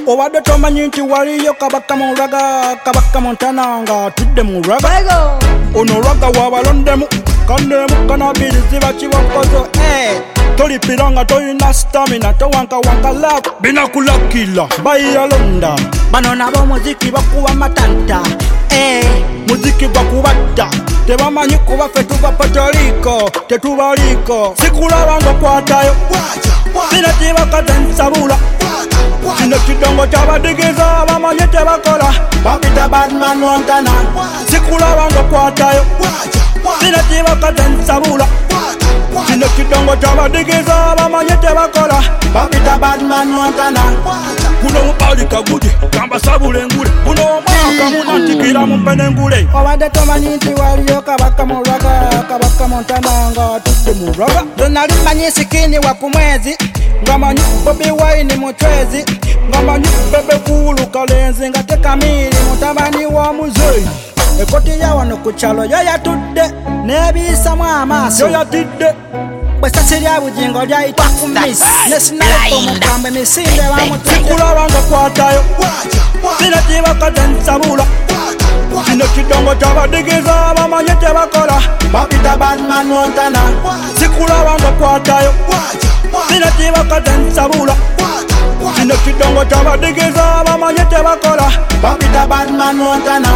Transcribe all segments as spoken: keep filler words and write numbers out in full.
Obadde tomanyi nti waliyo kabaka mu lwaga, kabaka Montana nga atudde mu lwaga. Ono olwaga wabalondemu kanemu kanabirizi bakibakozo. Eh, tolipira nga toyina stamina, towanka wanka love binakulakila bayalonda. Bano nabo muziki bakuba matanta. Eh, muziki bakubatta tebamanyi kuba ffe tuva Puerto Rico tetubaliko. Sikulaba ng'okwatayo sina kibakatensabula, kino kidongo ky'abadigiza abamanyi tebakola babita Badman Montana. Sikulaba ng'okwatayo sina kibakatensabula, kino kidongo ky'abadigiza abamanyi tebakola babita Badman Montana. Kuno mupalika gudi kamba sabule ngule, kuno omwaka munatikira mumpene ngule. Obadde tomanyi nti waliyo kabaka mu lwaga, kabaka Montana nga atudde mu lwaga. Zonali manyi sikini wa ku mwezi, nga manyi Bobi Wine mu chwezi, nga manyi Bebe Cool Kalenzi nga tekamiri mutabani wa muzeyi. Ekoti ya wano ku kyalo yo yatudde n'ebiisamu amaaso yo yatidde. Bwesasirya bugingo lyayita ku miss nesinaiko mukambwe misinde bamutekulaba ng'okwatayo sina kibakatensabula, kino kidongo ky'abadigiza abamanyi tebakola babita Badman Montana. Sikulaba ng'okwatayo sina kibakatensabula, kino kidongo ky'abadigiza abamanyi tebakola babita Badman Montana.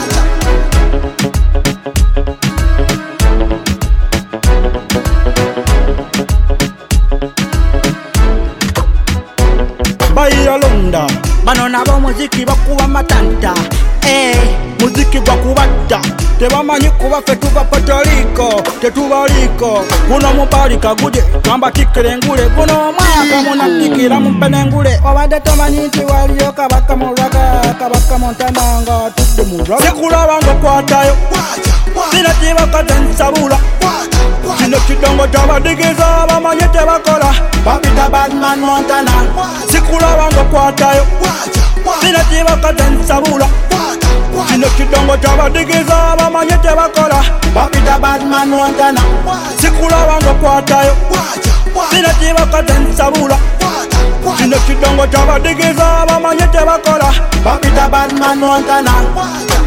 Bayalonda bano nabo muziki bakuba matanta. Eh, muziki bakubatta tebamanyi kuba ffe tuva Puerto Rico tetubaliko. Guno mubalika guje kamba tikire ngule, guno omwaka munatikira mumpene ngule. Obadde tomanyi nti waliyo kabaka mu lwaga, kabaka Montana nga atudde mu lwaga. Sikulaba ng'okwatayo sina kibakatensabula, kino kidongo ky'abadigiza abamanyi tebakola babita Badman Montana. Sikulaba ng'okwatayo sina kibakatensabula, kino kidongo ky'abadigiza abamanyi tebakola babita Badman Montana. Sikulaba ng'okwatayo sina kibakatensabula, kino kidongo ky'abadigiza abamanyi tebakola babita Badman Montana.